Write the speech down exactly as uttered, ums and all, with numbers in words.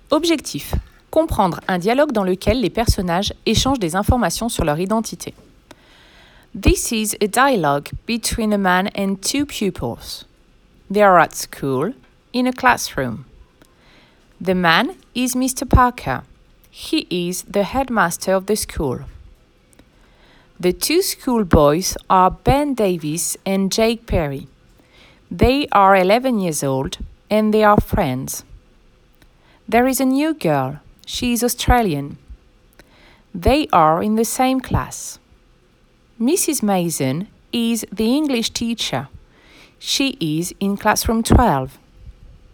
Objectif. Comprendre un dialogue dans lequel les personnages échangent des informations sur leur identité. This is a dialogue between a man and two pupils. They are at school, in a classroom. The man is Mister Parker. He is the headmaster of the school. The two schoolboys are Ben Davis and Jake Perry. They are eleven years old and they are friends. There is a new girl. She is Australian. They are in the same class. Missus Mason is the English teacher. She is in classroom twelve.